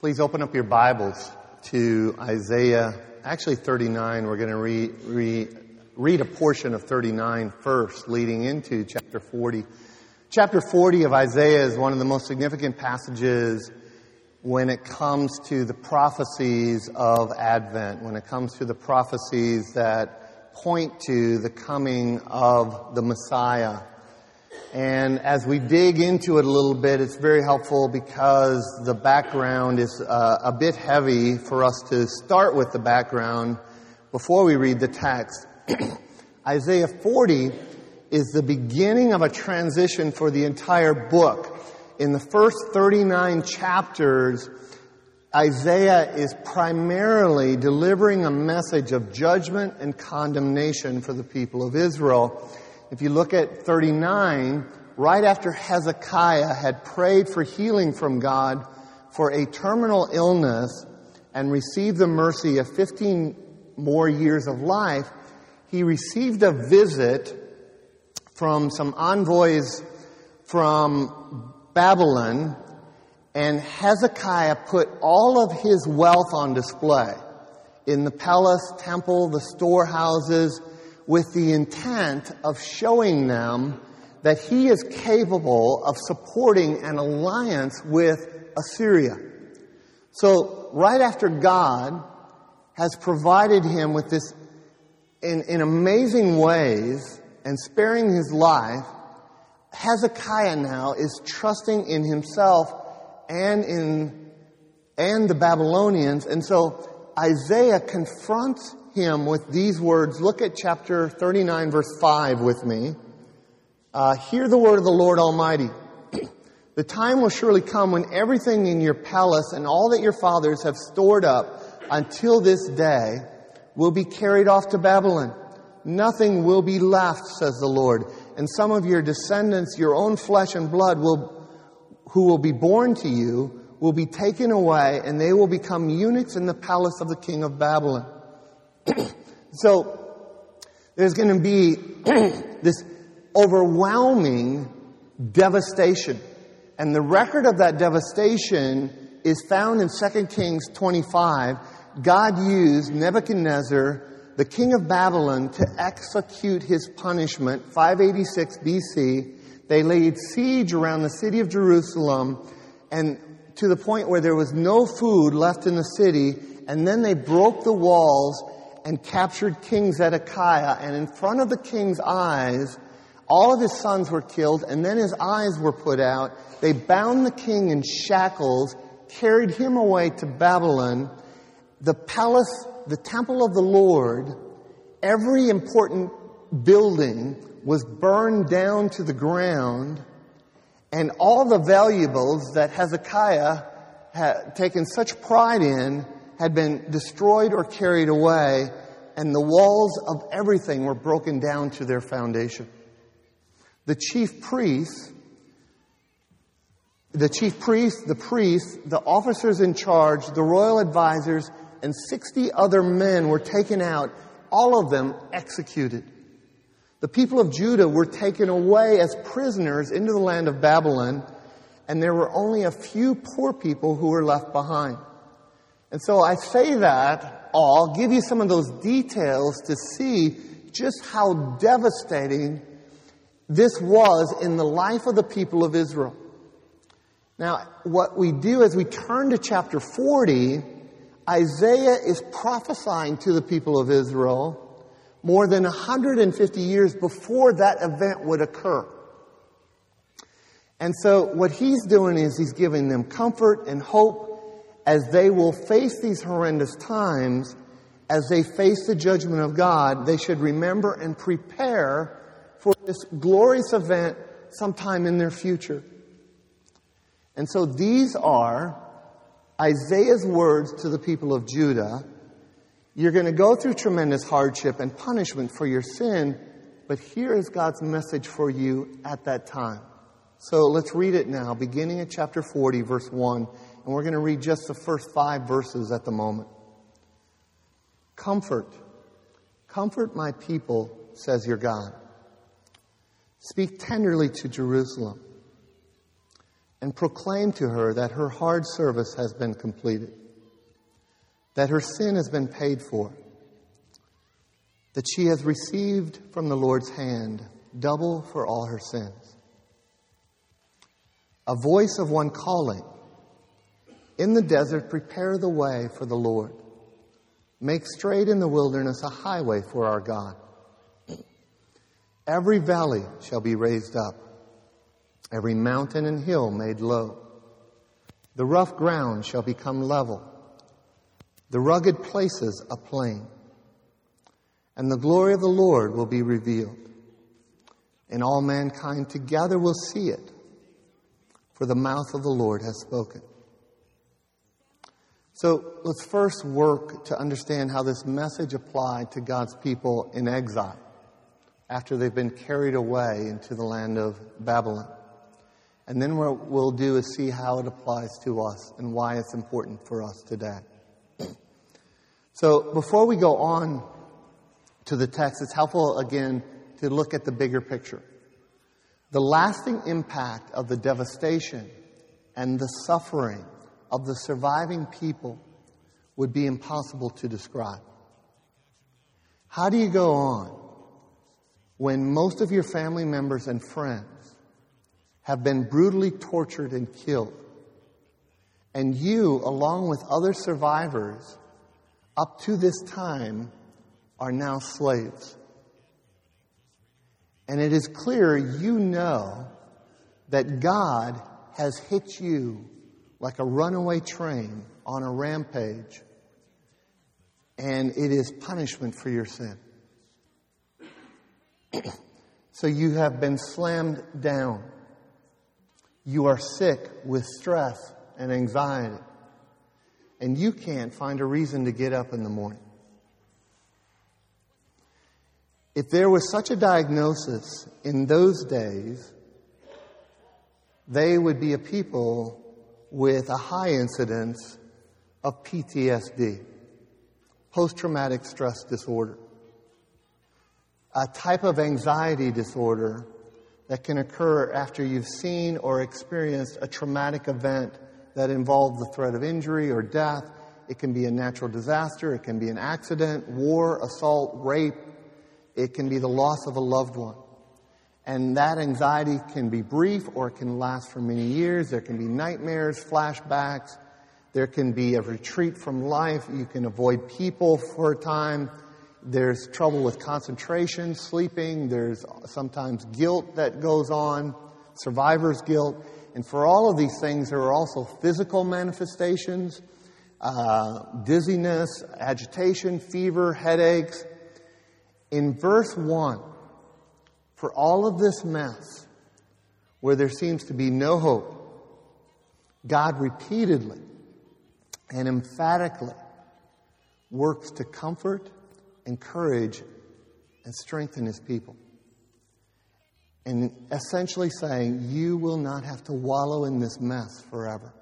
Please open up your Bibles to Isaiah, actually 39. We're going to read a portion of 39 first, leading into chapter 40. Chapter 40 of Isaiah is one of the most significant passages when it comes to the prophecies of Advent, when it comes to the prophecies that point to the coming of the Messiah. And as we dig into it a little bit, it's very helpful because the background is a bit heavy for us to start with the background before we read the text. Isaiah 40 is the beginning of a transition for the entire book. In the first 39 chapters, Isaiah is primarily delivering a message of judgment and condemnation for the people of Israel. If you look at 39, right after Hezekiah had prayed for healing from God for a terminal illness and received the mercy of 15 more years of life, he received a visit from some envoys from Babylon, and Hezekiah put all of his wealth on display in the palace, temple, the storehouses, with the intent of showing them that he is capable of supporting an alliance with Assyria. So, right after God has provided him with this in amazing ways and sparing his life, Hezekiah now is trusting in himself and the Babylonians. And so Isaiah confronts him with these words. Look at chapter 39, verse 5 with me. Hear the word of the Lord Almighty. The time will surely come when everything in your palace and all that your fathers have stored up until this day will be carried off to Babylon. Nothing will be left, says the Lord. And some of your descendants, your own flesh and blood, who will be born to you, will be taken away, and they will become eunuchs in the palace of the king of Babylon. So, there's going to be this overwhelming devastation. And the record of that devastation is found in 2 Kings 25. God used Nebuchadnezzar, the king of Babylon, to execute his punishment. 586 BC, they laid siege around the city of Jerusalem, and to the point where there was no food left in the city, and then they broke the walls and captured King Zedekiah, and in front of the king's eyes, all of his sons were killed, and then his eyes were put out. They bound the king in shackles, carried him away to Babylon. The palace, the temple of the Lord, every important building was burned down to the ground, and all the valuables that Hezekiah had taken such pride in had been destroyed or carried away, and the walls of everything were broken down to their foundation. The chief priests, the priests, the officers in charge, the royal advisors, and 60 other men were taken out, all of them executed. The people of Judah were taken away as prisoners into the land of Babylon, and there were only a few poor people who were left behind. And so I say that I'll give you some of those details to see just how devastating this was in the life of the people of Israel. Now, what we do as we turn to chapter 40, Isaiah is prophesying to the people of Israel more than 150 years before that event would occur. And so what he's doing is he's giving them comfort and hope as they will face these horrendous times. As they face the judgment of God, they should remember and prepare for this glorious event sometime in their future. And so these are Isaiah's words to the people of Judah. You're going to go through tremendous hardship and punishment for your sin, but here is God's message for you at that time. So let's read it now, beginning at chapter 40, verse 1. And we're going to read just the first 5 verses at the moment. Comfort my people, says your God. Speak tenderly to Jerusalem. and proclaim to her that her hard service has been completed, that her sin has been paid for, that she has received from the Lord's hand double for all her sins. A voice of one calling, in the desert, prepare the way for the Lord. Make straight in the wilderness a highway for our God. Every valley shall be raised up, every mountain and hill made low. The rough ground shall become level, the rugged places a plain. And the glory of the Lord will be revealed, and all mankind together will see it, for the mouth of the Lord has spoken. So let's first work to understand how this message applied to God's people in exile after they've been carried away into the land of Babylon. And then what we'll do is see how it applies to us and why it's important for us today. So before we go on to the text, it's helpful again to look at the bigger picture. The lasting impact of the devastation and the suffering of the surviving people would be impossible to describe. How do you go on when most of your family members and friends have been brutally tortured and killed, and you, along with other survivors, up to this time, are now slaves? And it is clear you know that God has hit you like a runaway train on a rampage, and it is punishment for your sin. So you have been slammed down. You are sick with stress and anxiety, and you can't find a reason to get up in the morning. If there was such a diagnosis in those days, they would be a people with a high incidence of PTSD, post-traumatic stress disorder, a type of anxiety disorder that can occur after you've seen or experienced a traumatic event that involved the threat of injury or death. It can be a natural disaster, it can be an accident, war, assault, rape. It can be the loss of a loved one. And that anxiety can be brief or it can last for many years. There can be nightmares, flashbacks. There can be a retreat from life. You can avoid people for a time. There's trouble with concentration, sleeping. There's sometimes guilt that goes on, survivor's guilt. And for all of these things, there are also physical manifestations, dizziness, agitation, fever, headaches. In verse 1, for all of this mess, where there seems to be no hope, God repeatedly and emphatically works to comfort, encourage, and strengthen His people. And essentially saying, you will not have to wallow in this mess forever.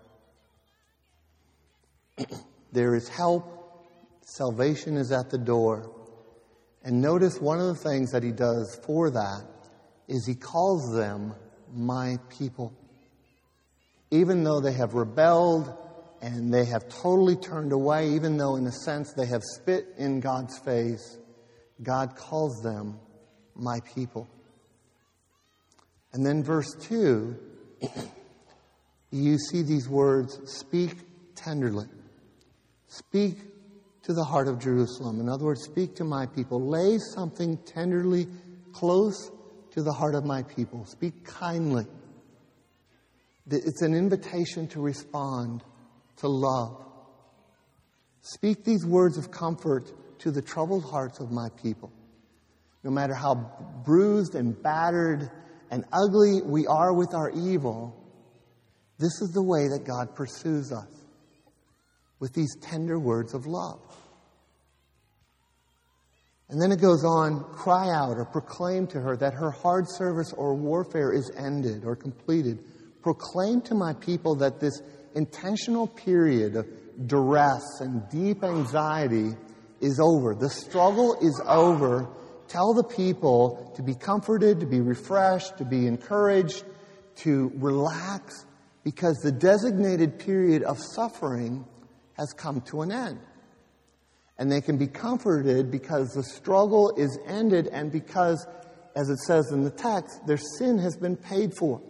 There is help. Salvation is at the door. And notice one of the things that He does for that is He calls them my people. Even though they have rebelled and they have totally turned away, even though in a sense they have spit in God's face, God calls them my people. And then verse 2, you see these words, speak tenderly. Speak to the heart of Jerusalem. In other words, speak to my people. Lay something tenderly close to the heart of my people. Speak kindly. It's an invitation to respond, to love. Speak these words of comfort to the troubled hearts of my people. No matter how bruised and battered and ugly we are with our evil, this is the way that God pursues us, with these tender words of love. And then it goes on, cry out or proclaim to her that her hard service or warfare is ended or completed. Proclaim to my people that this intentional period of duress and deep anxiety is over. The struggle is over. Tell the people to be comforted, to be refreshed, to be encouraged, to relax, because the designated period of suffering has come to an end. And they can be comforted because the struggle is ended and because, as it says in the text, their sin has been paid for.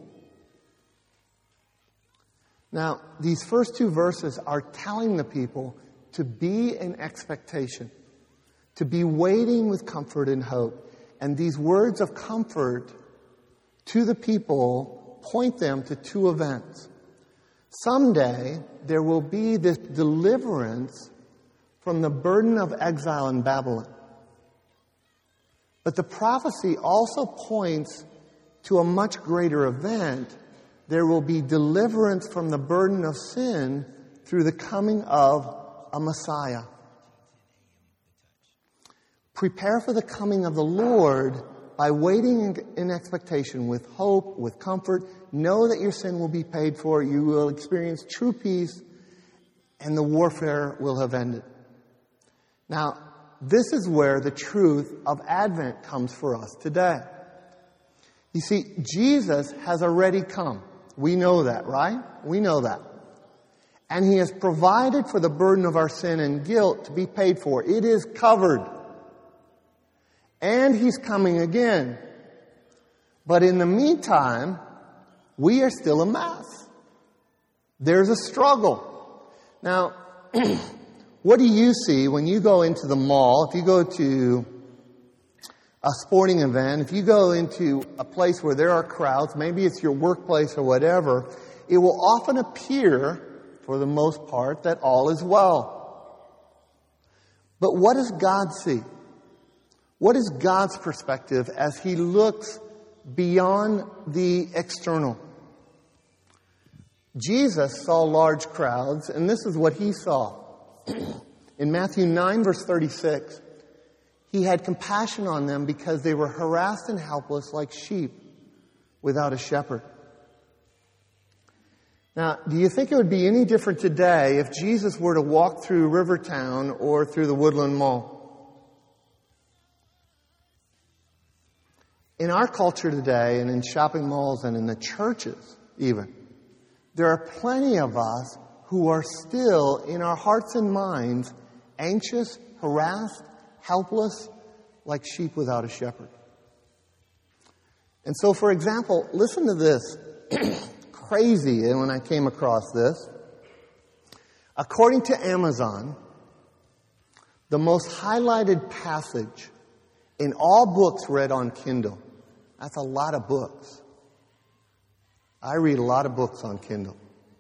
Now, these first two verses are telling the people to be in expectation, to be waiting with comfort and hope. And these words of comfort to the people point them to two events. Someday, there will be this deliverance from the burden of exile in Babylon. But the prophecy also points to a much greater event. There will be deliverance from the burden of sin through the coming of a Messiah. Prepare for the coming of the Lord by waiting in expectation with hope, with comfort. Know that your sin will be paid for. You will experience true peace, and the warfare will have ended. Now, this is where the truth of Advent comes for us today. You see, Jesus has already come. We know that, right? We know that. And He has provided for the burden of our sin and guilt to be paid for. It is covered. And He's coming again. But in the meantime, we are still a mess. There's a struggle. Now, what do you see when you go into the mall? If you go to a sporting event, if you go into a place where there are crowds, maybe it's your workplace or whatever, it will often appear, for the most part, that all is well. But what does God see? What is God's perspective as He looks beyond the external? Jesus saw large crowds, and this is what He saw. In Matthew 9, verse 36, He had compassion on them because they were harassed and helpless like sheep without a shepherd. Now, do you think it would be any different today if Jesus were to walk through Rivertown or through the Woodland Mall? In our culture today, and in shopping malls and in the churches even, there are plenty of us who are still, in our hearts and minds, anxious, harassed, helpless, like sheep without a shepherd. And so, for example, listen to this. Crazy, and when I came across this. According to Amazon, the most highlighted passage in all books read on Kindle. That's a lot of books. I read a lot of books on Kindle.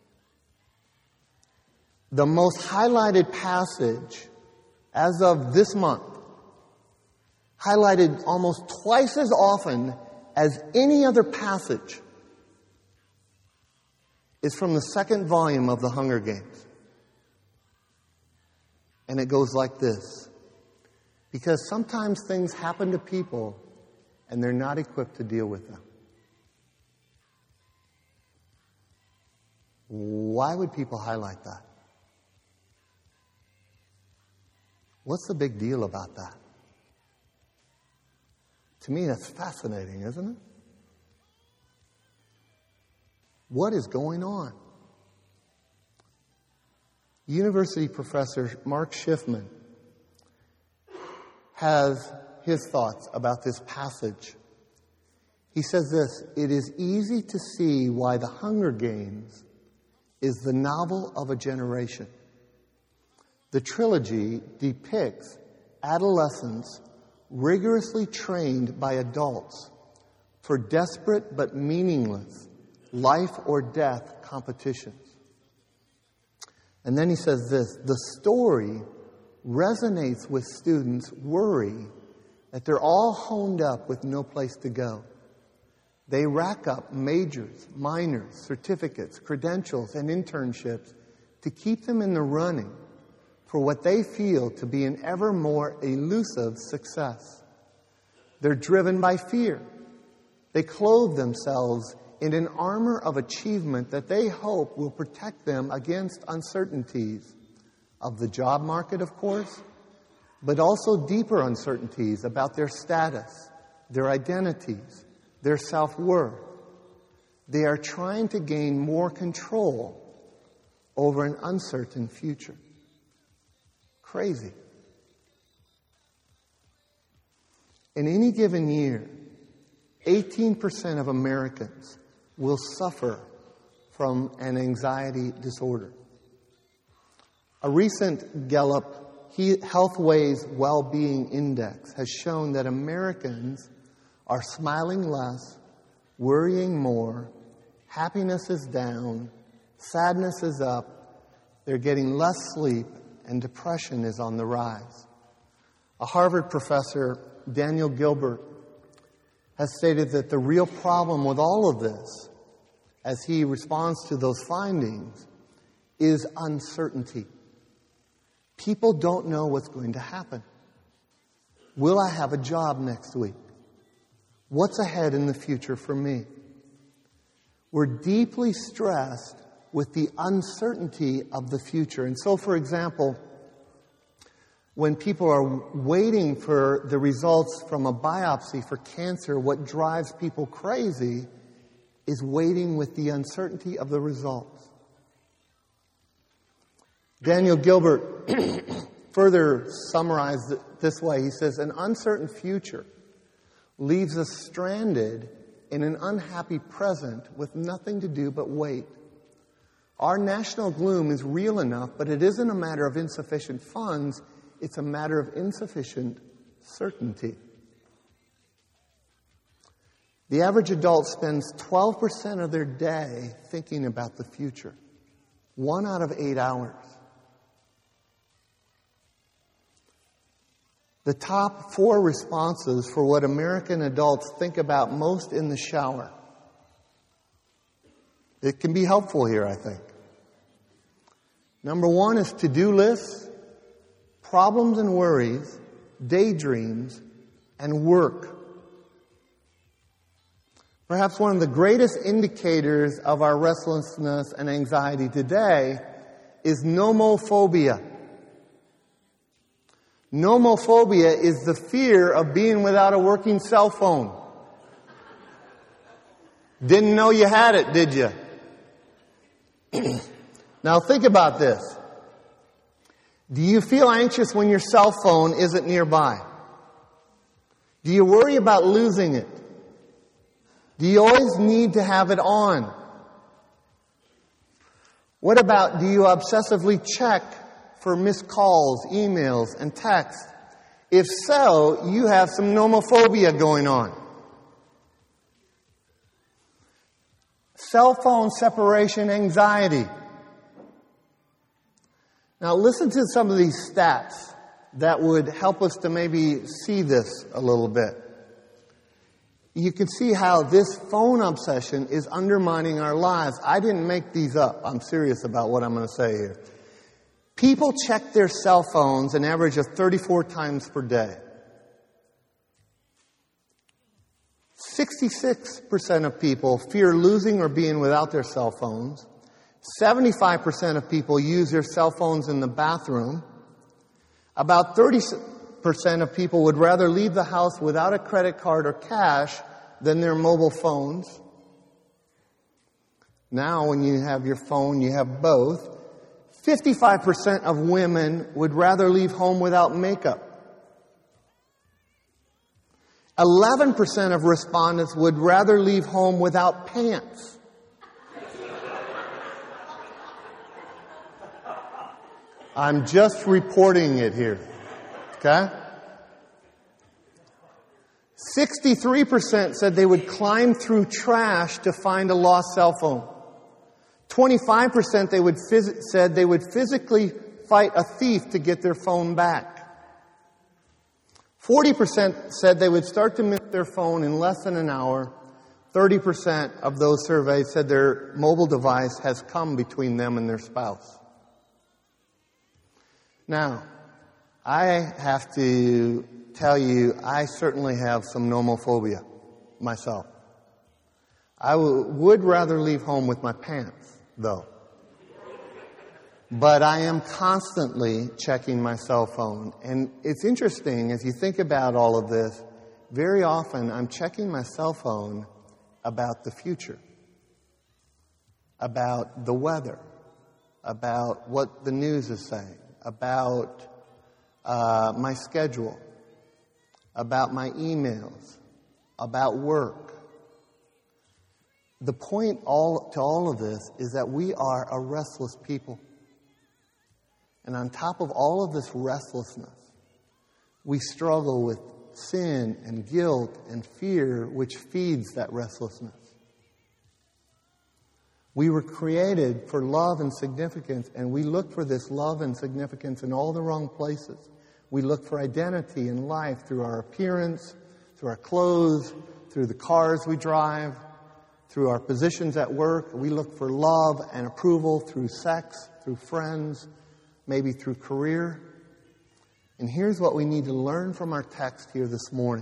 The most highlighted passage as of this month, highlighted almost twice as often as any other passage, is from the second volume of the Hunger Games. And it goes like this. Because sometimes things happen to people and they're not equipped to deal with them. Why would people highlight that? What's the big deal about that? To me, that's fascinating, isn't it? What is going on? University professor Mark Schiffman has his thoughts about this passage. He says this: it is easy to see why the Hunger Games is the novel of a generation. The trilogy depicts adolescents rigorously trained by adults for desperate but meaningless life or death competitions. And then he says this: the story resonates with students' worry that they're all honed up with no place to go. They rack up majors, minors, certificates, credentials, and internships to keep them in the running for what they feel to be an ever more elusive success. They're driven by fear. They clothe themselves in an armor of achievement that they hope will protect them against uncertainties of the job market, of course, but also deeper uncertainties about their status, their identities, their self-worth. They are trying to gain more control over an uncertain future. Crazy. In any given year, 18% of Americans will suffer from an anxiety disorder. A recent Gallup Healthways Well-Being Index has shown that Americans are smiling less, worrying more, happiness is down, sadness is up, they're getting less sleep, and depression is on the rise. A Harvard professor, Daniel Gilbert, has stated that the real problem with all of this, as he responds to those findings, is uncertainty. People don't know what's going to happen. Will I have a job next week? What's ahead in the future for me? We're deeply stressed with the uncertainty of the future. And so, for example, when people are waiting for the results from a biopsy for cancer, what drives people crazy is waiting with the uncertainty of the results. Daniel Gilbert further summarized it this way. He says, an uncertain future leaves us stranded in an unhappy present with nothing to do but wait. Our national gloom is real enough, but it isn't a matter of insufficient funds. It's a matter of insufficient certainty. The average adult spends 12% of their day thinking about the future. 1 out of 8 hours. The top 4 responses for what American adults think about most in the shower. It can be helpful here, I think. Number 1 is to-do lists, problems and worries, daydreams, and work. Perhaps one of the greatest indicators of our restlessness and anxiety today is nomophobia. Nomophobia is the fear of being without a working cell phone. Didn't know you had it, did you? Now think about this. Do you feel anxious when your cell phone isn't nearby? Do you worry about losing it? Do you always need to have it on? What about, do you obsessively check for missed calls, emails, and texts? If so, you have some nomophobia going on. Cell phone separation anxiety. Now listen to some of these stats that would help us to maybe see this a little bit. You can see how this phone obsession is undermining our lives. I didn't make these up. I'm serious about what I'm going to say here. People check their cell phones an average of 34 times per day. 66% of people fear losing or being without their cell phones. 75% of people use their cell phones in the bathroom. About 30% of people would rather leave the house without a credit card or cash than their mobile phones. Now, when you have your phone, you have both. 55% of women would rather leave home without makeup. 11% of respondents would rather leave home without pants. I'm just reporting it here. Okay? 63% said they would climb through trash to find a lost cell phone. 25% said they would physically fight a thief to get their phone back. 40% said they would start to miss their phone in less than an hour. 30% of those surveyed said their mobile device has come between them and their spouse. Now, I have to tell you, I certainly have some nomophobia myself. I would rather leave home with my pants, though. But I am constantly checking my cell phone. And it's interesting, as you think about all of this, very often I'm checking my cell phone about the future. about the weather, about what the news is saying, about my schedule, about my emails, about work. The point to all of this is that we are a restless people. And on top of all of this restlessness, we struggle with sin and guilt and fear, which feeds that restlessness. We were created for love and significance, and we look for this love and significance in all the wrong places. We look for identity in life through our appearance, through our clothes, through the cars we drive, through our positions at work. We look for love and approval through sex, through friends, maybe through career. And here's what we need to learn from our text here this morning.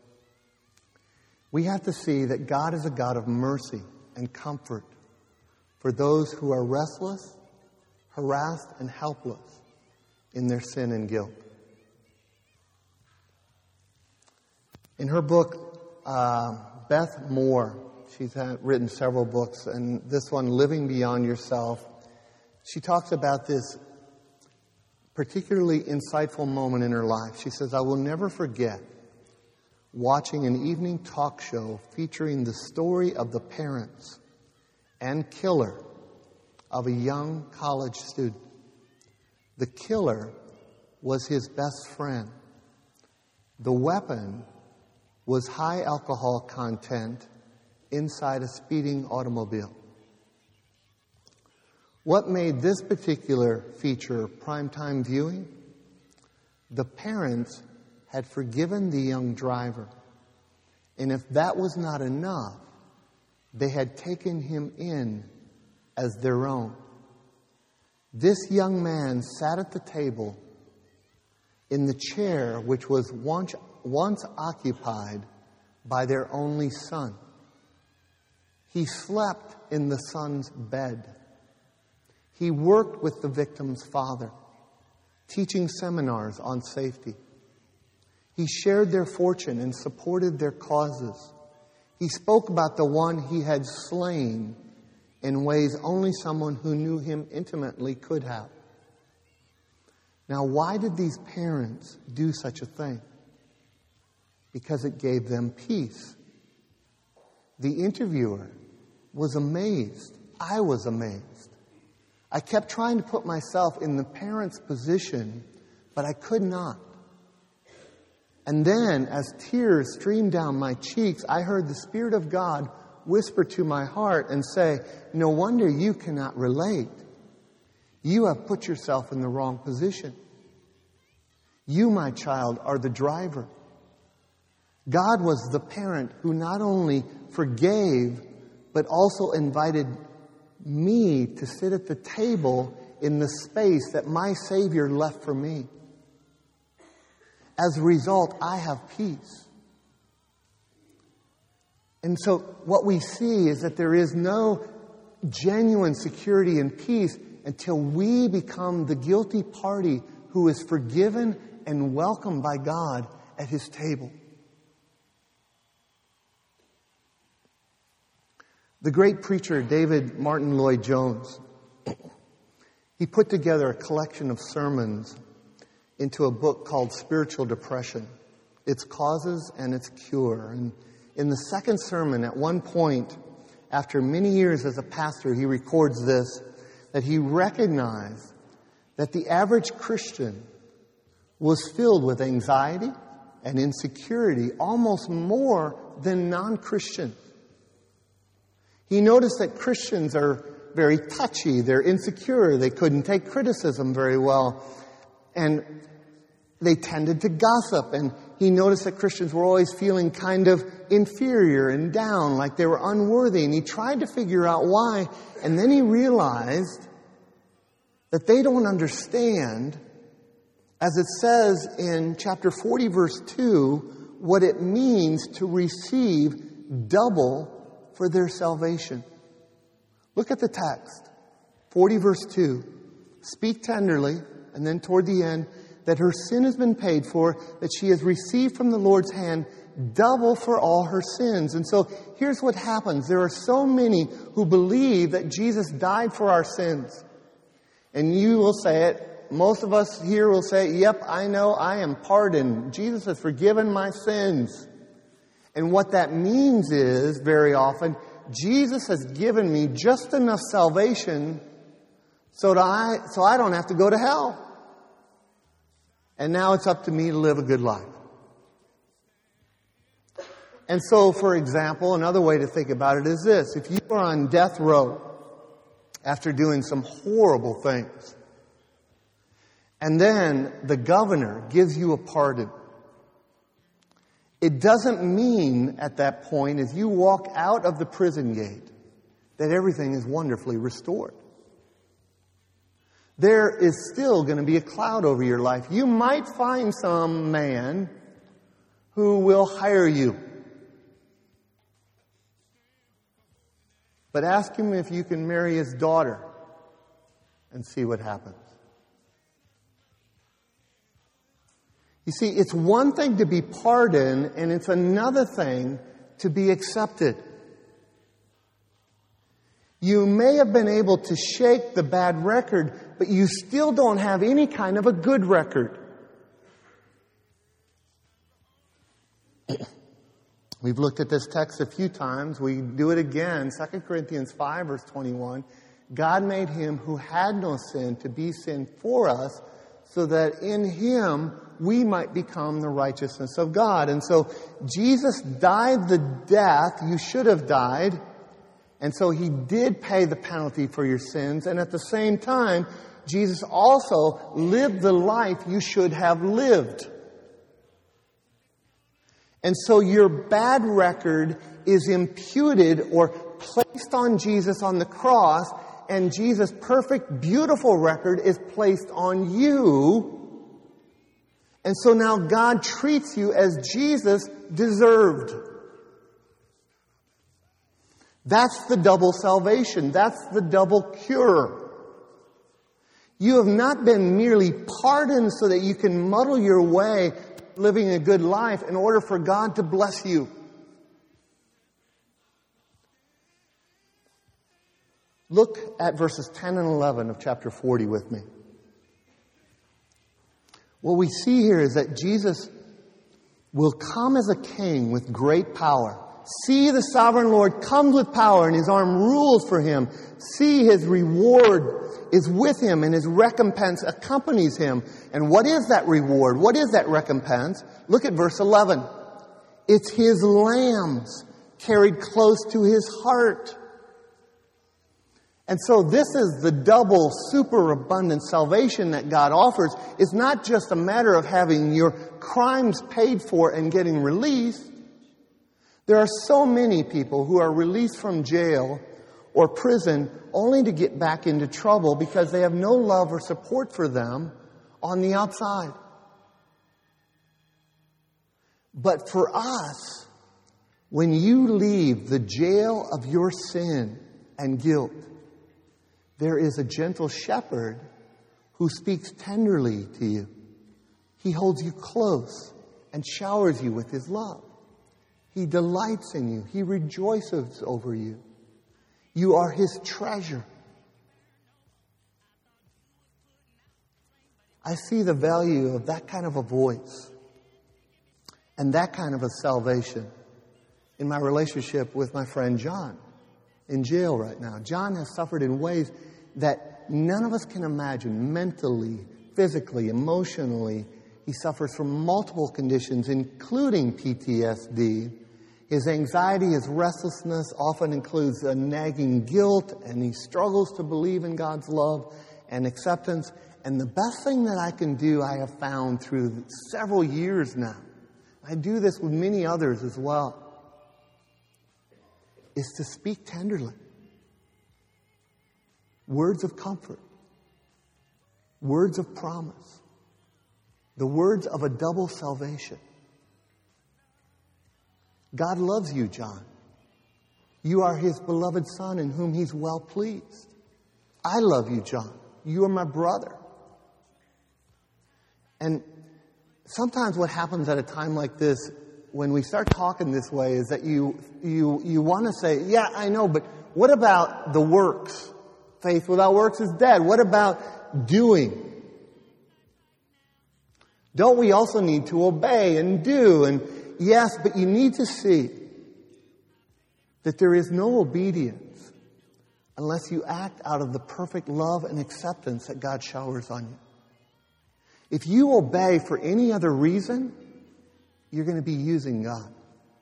We have to see that God is a God of mercy and comfort for those who are restless, harassed, and helpless in their sin and guilt. In her book, Beth Moore, she's written several books, and this one, Living Beyond Yourself, she talks about this particularly insightful moment in her life. She says, I will never forget watching an evening talk show featuring the story of the parents and killer of a young college student. The killer was his best friend. The weapon was high alcohol content inside a speeding automobile. What made this particular feature primetime viewing? The parents had forgiven the young driver. And if that was not enough, they had taken him in as their own. This young man sat at the table in the chair which was once occupied by their only son. He slept in the son's bed. He worked with the victim's father, teaching seminars on safety. He shared their fortune and supported their causes. He spoke about the one he had slain in ways only someone who knew him intimately could have. Now, why did these parents do such a thing? Because it gave them peace. The interviewer was amazed. I was amazed. I kept trying to put myself in the parent's position, but I could not. And then, as tears streamed down my cheeks, I heard the Spirit of God whisper to my heart and say, no wonder you cannot relate. You have put yourself in the wrong position. You, my child, are the driver. God was the parent who not only forgave, but also invited me to sit at the table in the space that my Savior left for me. As a result, I have peace. And so what we see is that there is no genuine security and peace until we become the guilty party who is forgiven and welcomed by God at His table. The great preacher David Martin Lloyd-Jones, he put together a collection of sermons into a book called Spiritual Depression, Its Causes and Its Cure. And in the second sermon, at one point, after many years as a pastor, he records this, that he recognized that the average Christian was filled with anxiety and insecurity almost more than non-Christians. He noticed that Christians are very touchy, they're insecure, they couldn't take criticism very well, and they tended to gossip. And he noticed that Christians were always feeling kind of inferior and down, like they were unworthy. And he tried to figure out why. And then he realized that they don't understand, as it says in chapter 40, verse 2, what it means to receive double for their salvation. Look at the text. 40, verse 2. Speak tenderly, and then toward the end, that her sin has been paid for, that she has received from the Lord's hand double for all her sins. And so here's what happens. There are so many who believe that Jesus died for our sins. And you will say it. Most of us here will say, yep, I know, I am pardoned. Jesus has forgiven my sins. And what that means is, very often, Jesus has given me just enough salvation so I don't have to go to hell. And now it's up to me to live a good life. And so, for example, another way to think about it is this. If you are on death row after doing some horrible things, and then the governor gives you a pardon, it doesn't mean at that point, as you walk out of the prison gate, that everything is wonderfully restored. There is still going to be a cloud over your life. You might find some man who will hire you. But ask him if you can marry his daughter and see what happens. You see, it's one thing to be pardoned, and it's another thing to be accepted. You may have been able to shake the bad record, but you still don't have any kind of a good record. We've looked at this text a few times. We do it again. 2 Corinthians 5, verse 21. God made him who had no sin to be sin for us, so that in him we might become the righteousness of God. And so Jesus died the death you should have died. And so he did pay the penalty for your sins. And at the same time, Jesus also lived the life you should have lived. And so your bad record is imputed or placed on Jesus on the cross, and Jesus' perfect, beautiful record is placed on you. And so now God treats you as Jesus deserved. That's the double salvation. That's the double cure. You have not been merely pardoned so that you can muddle your way living a good life in order for God to bless you. Look at verses 10 and 11 of chapter 40 with me. What we see here is that Jesus will come as a king with great power. See, the sovereign Lord comes with power, and his arm rules for him. See, his reward is with him, and his recompense accompanies him. And what is that reward? What is that recompense? Look at verse 11. It's his lambs carried close to his heart. And so this is the double superabundant salvation that God offers. It's not just a matter of having your crimes paid for and getting released. There are so many people who are released from jail or prison only to get back into trouble because they have no love or support for them on the outside. But for us, when you leave the jail of your sin and guilt, there is a gentle shepherd who speaks tenderly to you. He holds you close and showers you with his love. He delights in you. He rejoices over you. You are his treasure. I see the value of that kind of a voice and that kind of a salvation in my relationship with my friend John in jail right now. John has suffered in ways that none of us can imagine, mentally, physically, emotionally. He suffers from multiple conditions, including PTSD. His anxiety, his restlessness often includes a nagging guilt, and he struggles to believe in God's love and acceptance. And the best thing that I can do, I have found through several years now, I do this with many others as well, is to speak tenderly. Words of comfort. Words of promise. The words of a double salvation. God loves you, John. You are his beloved son in whom he's well pleased. I love you, John. You are my brother. And sometimes what happens at a time like this, when we start talking this way, is that you want to say, yeah, I know, but what about the works? Faith without works is dead. What about doing? Don't we also need to obey and do? And yes, but you need to see that there is no obedience unless you act out of the perfect love and acceptance that God showers on you. If you obey for any other reason, you're going to be using God.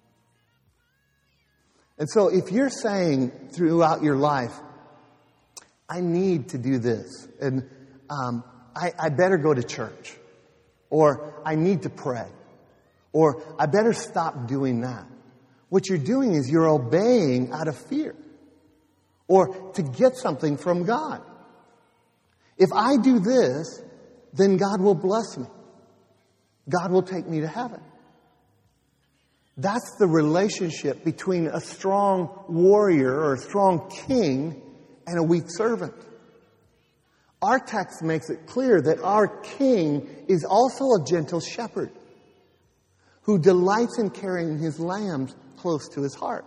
And so if you're saying throughout your life, I need to do this, and I better go to church, or I need to pray, or I better stop doing that. What you're doing is you're obeying out of fear, or to get something from God. If I do this, then God will bless me. God will take me to heaven. That's the relationship between a strong warrior or a strong king and a weak servant. Our text makes it clear that our king is also a gentle shepherd who delights in carrying his lambs close to his heart.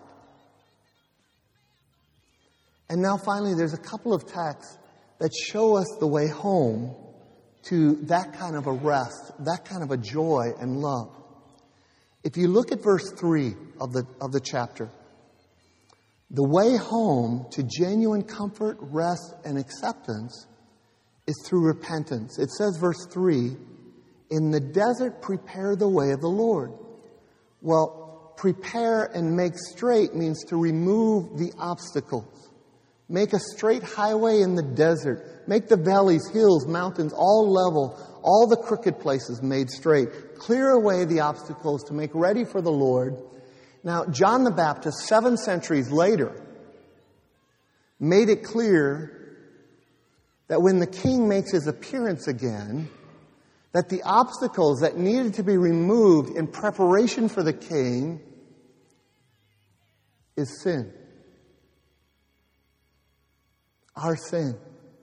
And now finally, there's a couple of texts that show us the way home to that kind of a rest, that kind of a joy and love. If you look at verse 3 of the chapter, the way home to genuine comfort, rest, and acceptance is through repentance. It says, verse 3, in the desert prepare the way of the Lord. Well, prepare and make straight means to remove the obstacles. Make a straight highway in the desert. Make the valleys, hills, mountains, all level, all the crooked places made straight. Clear away the obstacles to make ready for the Lord. Now, John the Baptist, 7 centuries later, made it clear that when the king makes his appearance again, that the obstacles that needed to be removed in preparation for the king is sin. Our sin.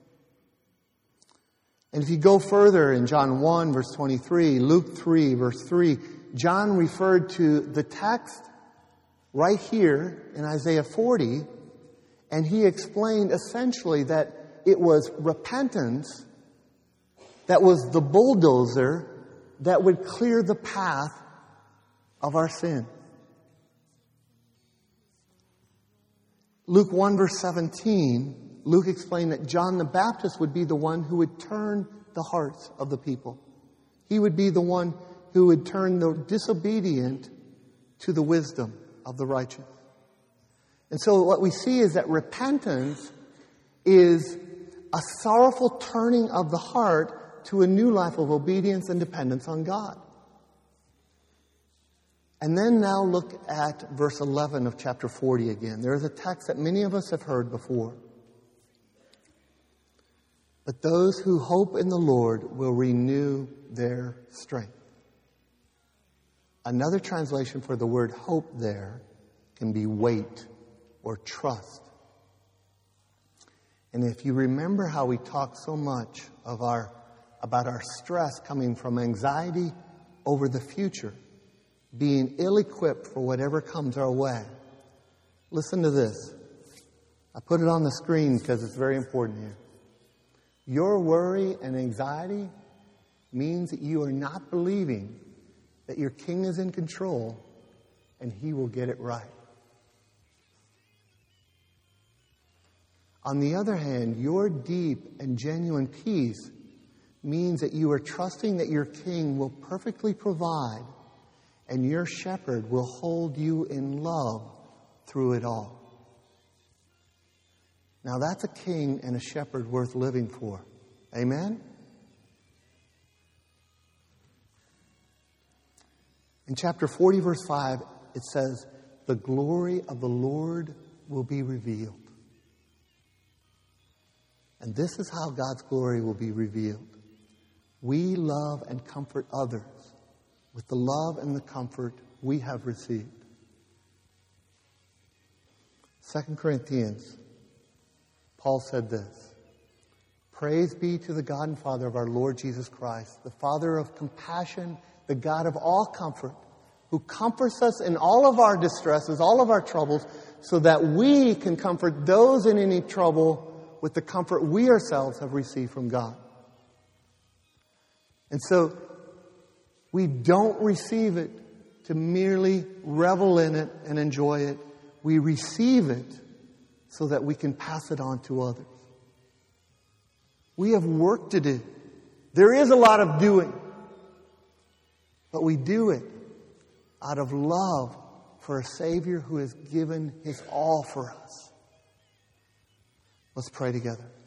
And if you go further in John 1, verse 23, Luke 3, verse 3, John referred to the text right here in Isaiah 40, and he explained essentially that it was repentance that was the bulldozer that would clear the path of our sin. Luke 1, verse 17, Luke explained that John the Baptist would be the one who would turn the hearts of the people. He would be the one who would turn the disobedient to the wisdom of the righteous. And so what we see is that repentance is a sorrowful turning of the heart to a new life of obedience and dependence on God. And then now look at verse 11 of chapter 40 again. There is a text that many of us have heard before. But those who hope in the Lord will renew their strength. Another translation for the word hope there can be wait or trust. And if you remember how we talk so much about our stress coming from anxiety over the future, being ill-equipped for whatever comes our way, listen to this. I put it on the screen because it's very important here. Your worry and anxiety means that you are not believing that your king is in control and he will get it right. On the other hand, your deep and genuine peace means that you are trusting that your king will perfectly provide and your shepherd will hold you in love through it all. Now that's a king and a shepherd worth living for. Amen? In chapter 40, verse 5, it says, the glory of the Lord will be revealed. And this is how God's glory will be revealed. We love and comfort others with the love and the comfort we have received. 2 Corinthians, Paul said this, Praise be to the God and Father of our Lord Jesus Christ, the Father of compassion, the God of all comfort, who comforts us in all of our distresses, all of our troubles, so that we can comfort those in any trouble with the comfort we ourselves have received from God. And so, we don't receive it to merely revel in it and enjoy it. We receive it so that we can pass it on to others. We have work to do. There is a lot of doing. But we do it out of love for a Savior who has given His all for us. Let's pray together.